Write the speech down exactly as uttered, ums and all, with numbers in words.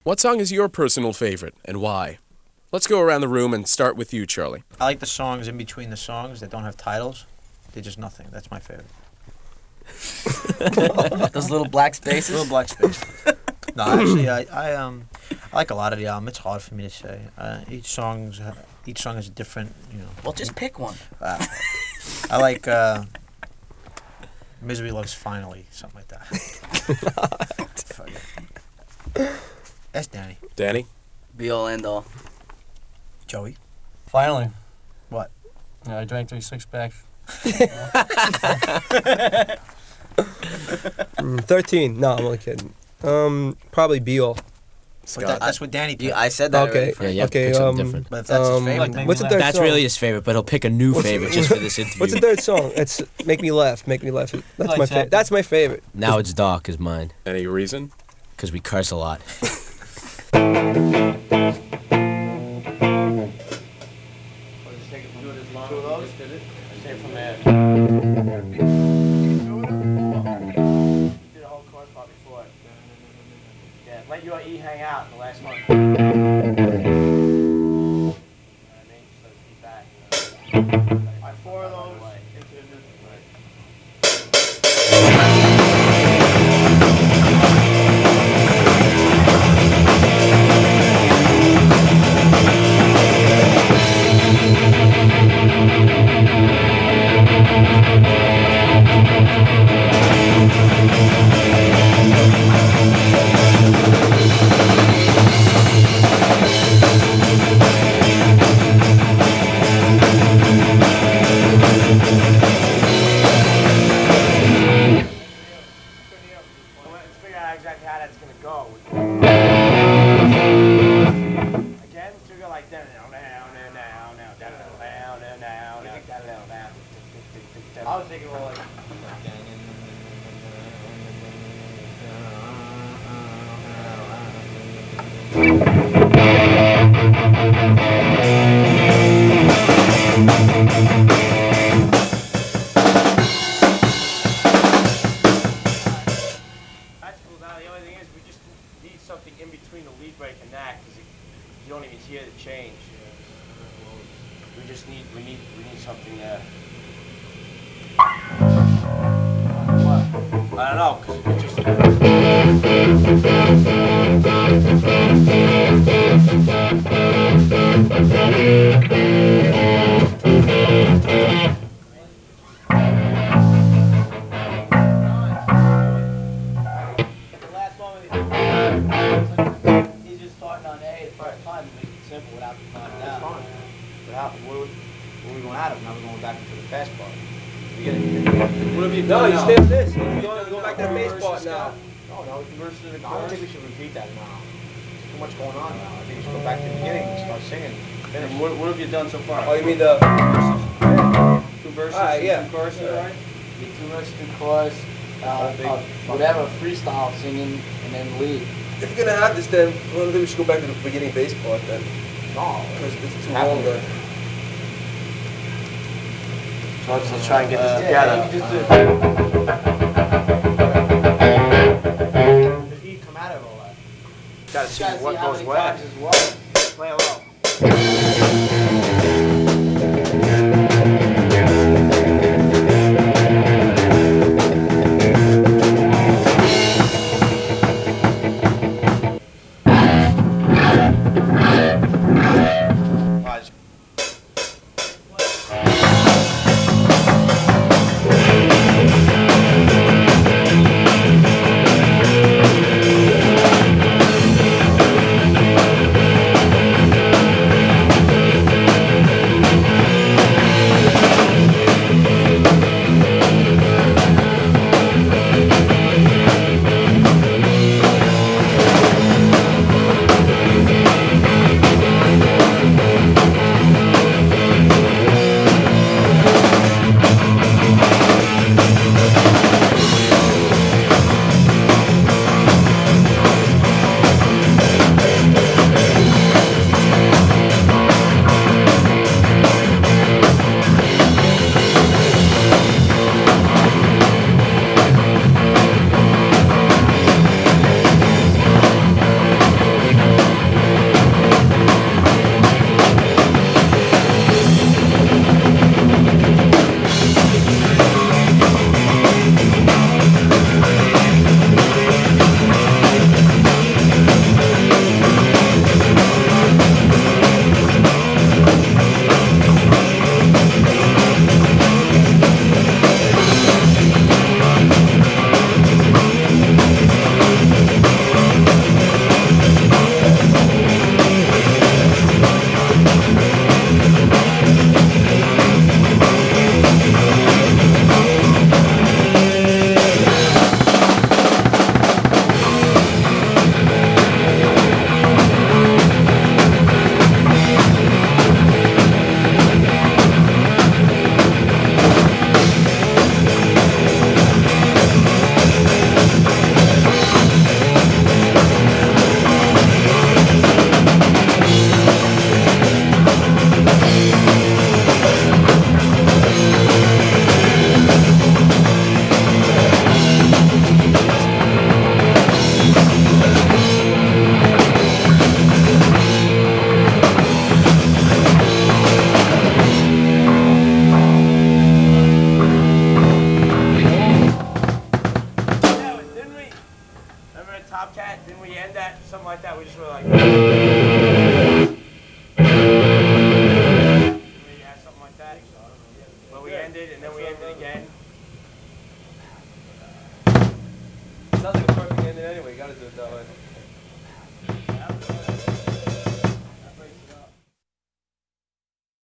What song is your personal favorite, and why? Let's go around the room and start with you, Charlie. I like the songs in between the songs that don't have titles. They're just nothing. That's my favorite. Those little black spaces? Little black spaces. No, actually, I, I um, I like a lot of the album. It's hard for me to say. Uh, each song's uh, each song is a different, you know. Well, just pick one. Uh, I like uh, "Misery Loves Finally," something like that. Fuck it. That's Danny. Danny? Be all end all. Joey. Finally. What? Yeah, I drank three six packs. mm, Thirteen. No, I'm only kidding. Um, probably Beal. But that, that's what Danny picked. Yeah, I said that Okay. already. Yeah, you have to Okay, pick something um, different. But if that's Um, his favorite, What's the third That's song? really his favorite, but he'll pick a new What's- favorite just for this interview. What's the third song? It's Make Me Laugh. Make Me Laugh. That's Like my that. favorite. That's my favorite. Now It's Dark is mine, Any reason? because we curse a lot. Let your E hang out the last one. You know what I mean? So keep back. You know? Four of those into the neutral. Let's figure out exactly how that's going to go. Again, so we go like down, down, down, down, down, down, down, down, down, down, down, down, down. I was thinking, well, like. That's cool. Now the only thing is we just need something in between the lead break and that because you don't even hear the change. We just need we need we need something there. What? I don't know because we just. The last one he's just starting on A the first time to make it simple without the time down. Without what are we, what are we going out of? Now we're going back into the fast part. We get it. What have you No, done you now? stay with this. You're going, go back to the bass part now. No, no, it's verse to the I don't think we should repeat that now. There's too much going on now. I think we should go back to the beginning and start singing. Finish. What, what have you done so far? Oh, you mean the? Two verses, Alright, yeah. two choruses, Yeah. right? The two verses, two chorus, uh, uh, whatever, freestyle singing, and then lead. If you're gonna have this, then well, I think we should go back to the beginning bass part then, No. because it's too Happy. long. Then. So let's, let's try and get this Uh, together. yeah, you can just do The heat come out of all that. Gotta see Gotta see what how goes many where. times is what. Play it low. Alright, Thank end that, something like that, we just were like. We had something like that. But we ended, and then we ended again. Sounds like a perfect ending anyway. You gotta do it that way.